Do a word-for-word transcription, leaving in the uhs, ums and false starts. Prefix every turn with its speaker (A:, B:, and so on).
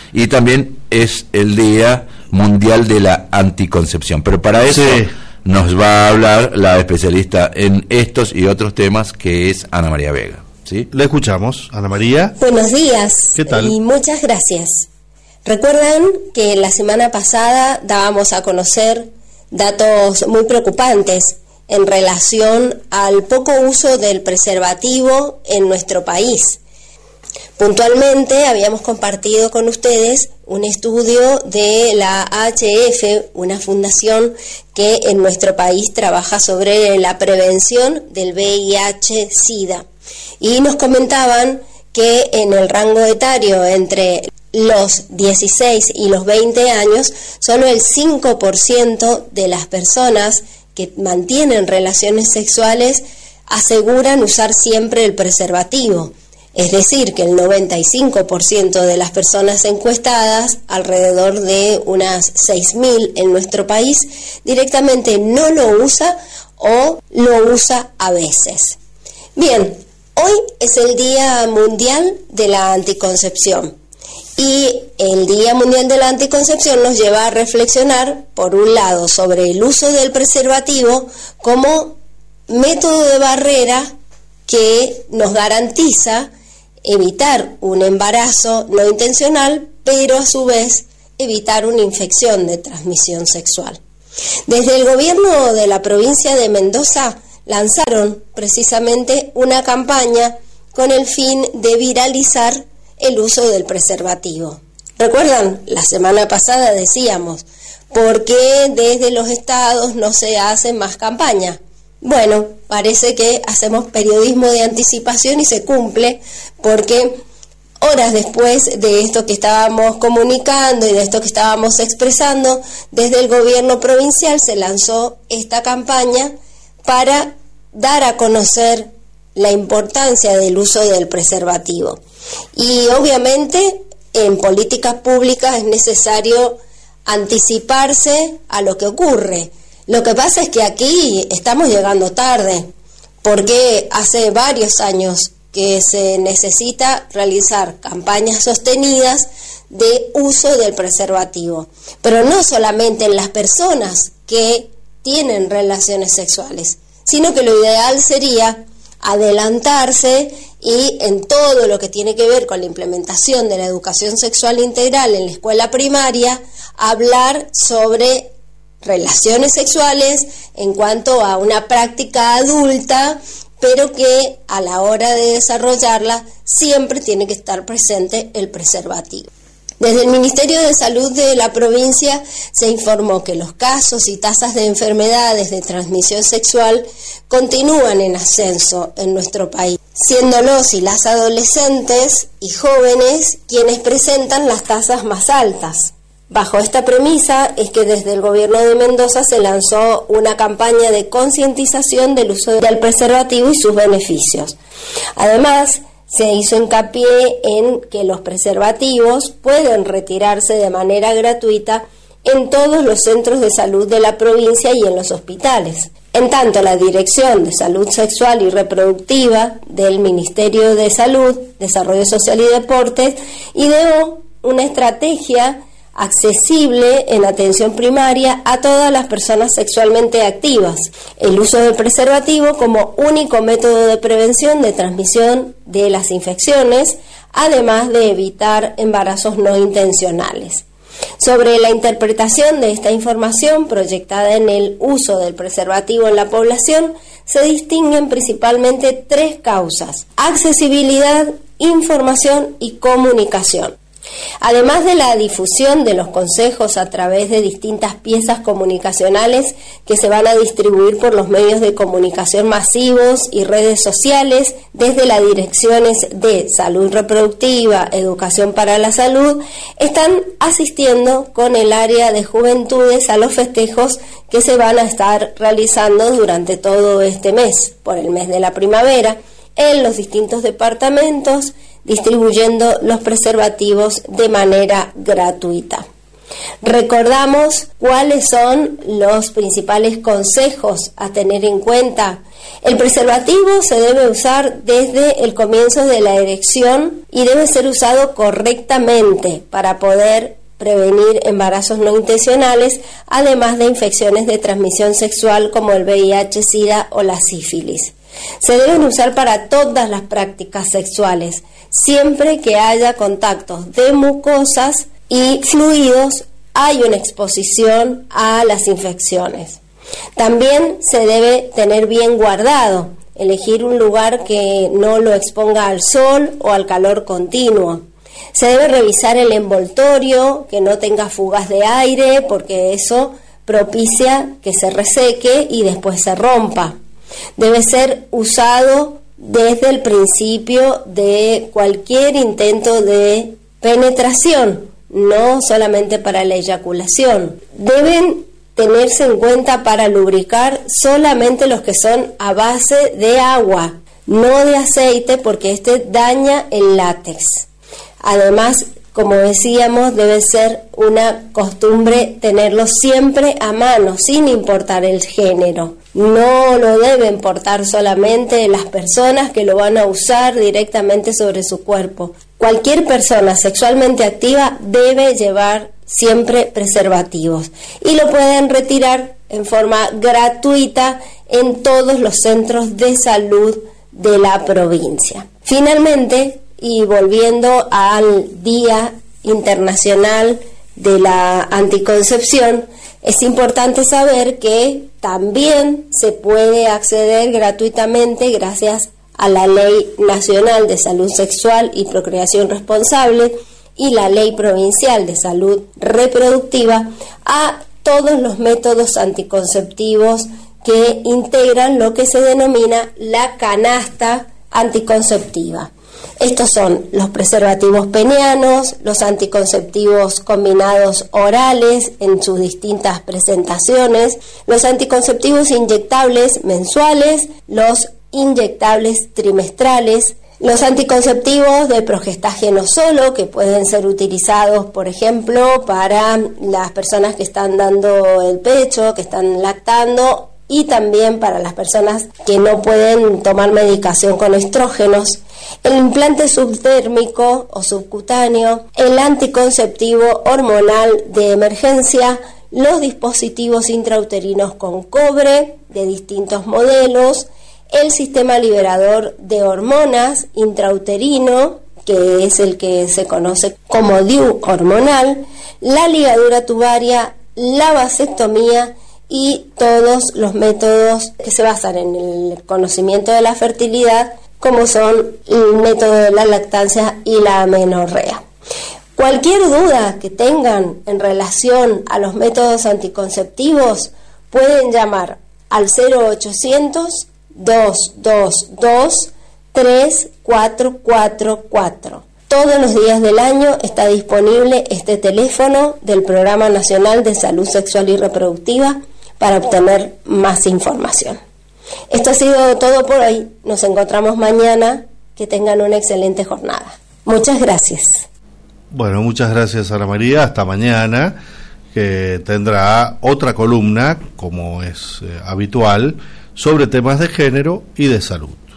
A: y también es el Día Mundial de la Anticoncepción. Pero para eso sí nos va a hablar la especialista en estos y otros temas, que es Ana María Vega. ¿Sí?
B: La escuchamos, Ana María.
C: Buenos días.
B: ¿Qué tal?
C: Y muchas gracias. Recuerdan que la semana pasada dábamos a conocer datos muy preocupantes en relación al poco uso del preservativo en nuestro país. Puntualmente habíamos compartido con ustedes un estudio de la A H F, una fundación que en nuestro país trabaja sobre la prevención del V I H SIDA. Y nos comentaban que en el rango etario entre los dieciséis y los veinte años, solo el cinco por ciento de las personas que mantienen relaciones sexuales aseguran usar siempre el preservativo. Es decir, que el noventa y cinco por ciento de las personas encuestadas, alrededor de unas seis mil en nuestro país, directamente no lo usa o lo usa a veces. Bien, hoy es el Día Mundial de la Anticoncepción. Y el Día Mundial de la Anticoncepción nos lleva a reflexionar, por un lado, sobre el uso del preservativo como método de barrera que nos garantiza evitar un embarazo no intencional, pero a su vez evitar una infección de transmisión sexual. Desde el gobierno de la provincia de Mendoza lanzaron precisamente una campaña con el fin de viralizar el uso del preservativo. ¿Recuerdan? La semana pasada decíamos, ¿por qué desde los estados no se hace más campaña? Bueno, parece que hacemos periodismo de anticipación y se cumple, porque horas después de esto que estábamos comunicando y de esto que estábamos expresando, desde el gobierno provincial se lanzó esta campaña para dar a conocer la importancia del uso del preservativo. Y obviamente en políticas públicas es necesario anticiparse a lo que ocurre. Lo que pasa es que aquí estamos llegando tarde, porque hace varios años que se necesita realizar campañas sostenidas de uso del preservativo, pero no solamente en las personas que tienen relaciones sexuales, sino que lo ideal sería adelantarse y en todo lo que tiene que ver con la implementación de la educación sexual integral en la escuela primaria, hablar sobre relaciones sexuales en cuanto a una práctica adulta, pero que a la hora de desarrollarla siempre tiene que estar presente el preservativo. Desde el Ministerio de Salud de la provincia se informó que los casos y tasas de enfermedades de transmisión sexual continúan en ascenso en nuestro país, siendo los y las adolescentes y jóvenes quienes presentan las tasas más altas. Bajo esta premisa es que desde el gobierno de Mendoza se lanzó una campaña de concientización del uso del preservativo y sus beneficios. Además, se hizo hincapié en que los preservativos pueden retirarse de manera gratuita en todos los centros de salud de la provincia y en los hospitales. En tanto, la Dirección de Salud Sexual y Reproductiva del Ministerio de Salud, Desarrollo Social y Deportes ideó una estrategia accesible en atención primaria a todas las personas sexualmente activas. El uso del preservativo como único método de prevención de transmisión de las infecciones, además de evitar embarazos no intencionales. Sobre la interpretación de esta información proyectada en el uso del preservativo en la población, se distinguen principalmente tres causas: accesibilidad, información y comunicación. Además de la difusión de los consejos a través de distintas piezas comunicacionales que se van a distribuir por los medios de comunicación masivos y redes sociales, desde las direcciones de salud reproductiva, educación para la salud, están asistiendo con el área de juventudes a los festejos que se van a estar realizando durante todo este mes, por el mes de la primavera, en los distintos departamentos, distribuyendo los preservativos de manera gratuita. Recordamos cuáles son los principales consejos a tener en cuenta. El preservativo se debe usar desde el comienzo de la erección y debe ser usado correctamente para poder prevenir embarazos no intencionales, además de infecciones de transmisión sexual como el V I H, SIDA o la sífilis. Se deben usar para todas las prácticas sexuales, siempre que haya contactos de mucosas y fluidos, hay una exposición a las infecciones. También se debe tener bien guardado, elegir un lugar que no lo exponga al sol o al calor continuo. Se debe revisar el envoltorio, que no tenga fugas de aire, porque eso propicia que se reseque y después se rompa. Debe ser usado desde el principio de cualquier intento de penetración, no solamente para la eyaculación. Deben tenerse en cuenta para lubricar solamente los que son a base de agua, no de aceite, porque este daña el látex. Además, como decíamos, debe ser una costumbre tenerlo siempre a mano, sin importar el género. No lo deben portar solamente las personas que lo van a usar directamente sobre su cuerpo. Cualquier persona sexualmente activa debe llevar siempre preservativos y lo pueden retirar en forma gratuita en todos los centros de salud de la provincia. Finalmente, y volviendo al Día Internacional de la Anticoncepción, es importante saber que también se puede acceder gratuitamente gracias a la Ley Nacional de Salud Sexual y Procreación Responsable y la Ley Provincial de Salud Reproductiva a todos los métodos anticonceptivos que integran lo que se denomina la canasta anticonceptiva. Estos son los preservativos penianos, los anticonceptivos combinados orales en sus distintas presentaciones, los anticonceptivos inyectables mensuales, los inyectables trimestrales, los anticonceptivos de progestágeno solo, que pueden ser utilizados, por ejemplo, para las personas que están dando el pecho, que están lactando, y también para las personas que no pueden tomar medicación con estrógenos, el implante subdérmico o subcutáneo, el anticonceptivo hormonal de emergencia, los dispositivos intrauterinos con cobre de distintos modelos, el sistema liberador de hormonas intrauterino, que es el que se conoce como D I U hormonal, la ligadura tubaria, la vasectomía y todos los métodos que se basan en el conocimiento de la fertilidad, como son el método de la lactancia y la amenorrea. Cualquier duda que tengan en relación a los métodos anticonceptivos, pueden llamar al cero ochocientos, dos dos dos, tres cuatro cuatro cuatro. Todos los días del año está disponible este teléfono del Programa Nacional de Salud Sexual y Reproductiva para obtener más información. Esto ha sido todo por hoy. Nos encontramos mañana. Que tengan una excelente jornada. Muchas gracias.
B: Bueno, muchas gracias, Ana María. Hasta mañana, que tendrá otra columna, como es eh, habitual, sobre temas de género y de salud.